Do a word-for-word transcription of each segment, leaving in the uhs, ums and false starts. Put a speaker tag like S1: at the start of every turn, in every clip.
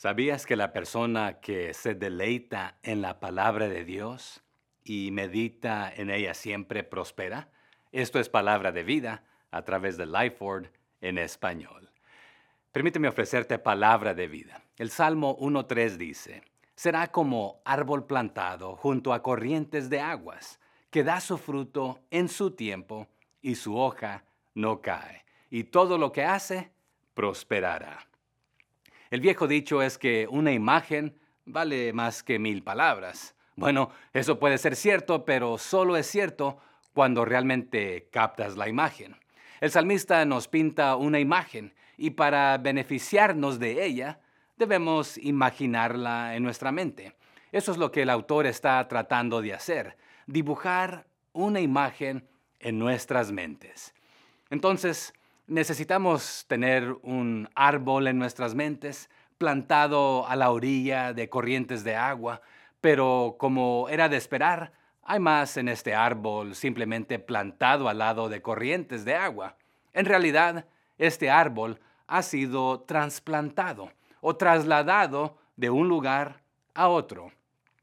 S1: ¿Sabías que la persona que se deleita en la palabra de Dios y medita en ella siempre prospera? Esto es palabra de vida a través de Lifeword en español. Permíteme ofrecerte palabra de vida. El Salmo uno tres dice, será como árbol plantado junto a corrientes de aguas, que da su fruto en su tiempo y su hoja no cae, y todo lo que hace prosperará. El viejo dicho es que una imagen vale más que mil palabras. Bueno, eso puede ser cierto, pero solo es cierto cuando realmente captas la imagen. El salmista nos pinta una imagen y para beneficiarnos de ella, debemos imaginarla en nuestra mente. Eso es lo que el autor está tratando de hacer, dibujar una imagen en nuestras mentes. Entonces, necesitamos tener un árbol en nuestras mentes, plantado a la orilla de corrientes de agua, pero como era de esperar, hay más en este árbol simplemente plantado al lado de corrientes de agua. En realidad, este árbol ha sido trasplantado o trasladado de un lugar a otro.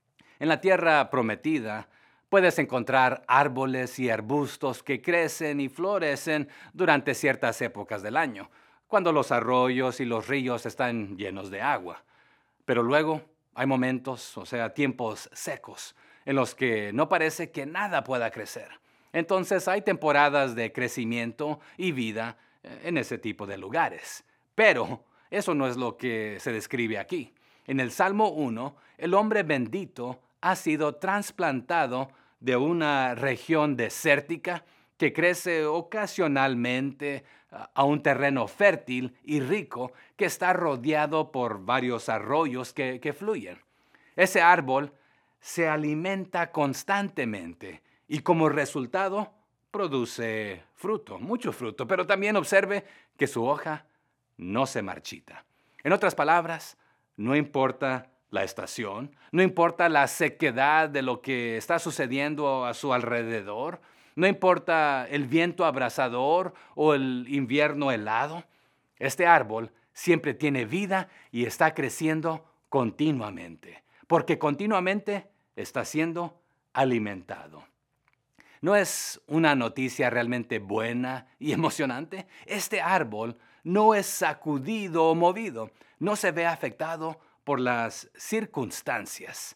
S1: En la tierra prometida, puedes encontrar árboles y arbustos que crecen y florecen durante ciertas épocas del año, cuando los arroyos y los ríos están llenos de agua. Pero luego hay momentos, o sea, tiempos secos, en los que no parece que nada pueda crecer. Entonces hay temporadas de crecimiento y vida eh, en ese tipo de lugares. Pero eso no es lo que se describe aquí. En el Salmo uno, el hombre bendito ha sido trasplantado de una región desértica que crece ocasionalmente a un terreno fértil y rico que está rodeado por varios arroyos que, que fluyen. Ese árbol se alimenta constantemente y como resultado produce fruto, mucho fruto, pero también observe que su hoja no se marchita. En otras palabras, no importa la estación, no importa la sequedad de lo que está sucediendo a su alrededor, no importa el viento abrasador o el invierno helado, este árbol siempre tiene vida y está creciendo continuamente, porque continuamente está siendo alimentado. ¿No es una noticia realmente buena y emocionante? Este árbol no es sacudido o movido, no se ve afectado por las circunstancias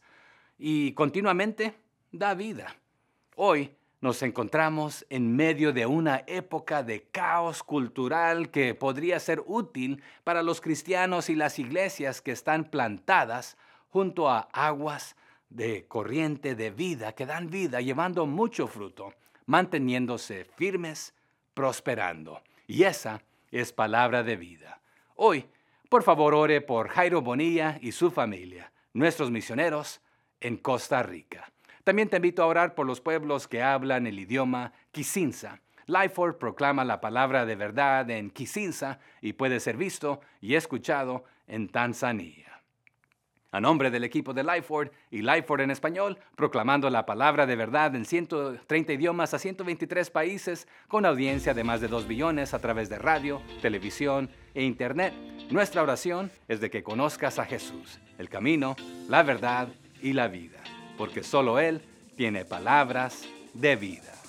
S1: y continuamente da vida. Hoy nos encontramos en medio de una época de caos cultural que podría ser útil para los cristianos y las iglesias que están plantadas junto a aguas de corriente de vida que dan vida, llevando mucho fruto, manteniéndose firmes, prosperando. Y esa es palabra de vida. Hoy, por favor, ore por Jairo Bonilla y su familia, nuestros misioneros en Costa Rica. También te invito a orar por los pueblos que hablan el idioma Kisinsa. Lifeword proclama la palabra de verdad en Kisinsa y puede ser visto y escuchado en Tanzania. A nombre del equipo de Lifeword y Lifeword en español, proclamando la palabra de verdad en ciento treinta idiomas a ciento veintitrés países, con audiencia de más de dos billones a través de radio, televisión e internet. Nuestra oración es de que conozcas a Jesús, el camino, la verdad y la vida, porque solo Él tiene palabras de vida.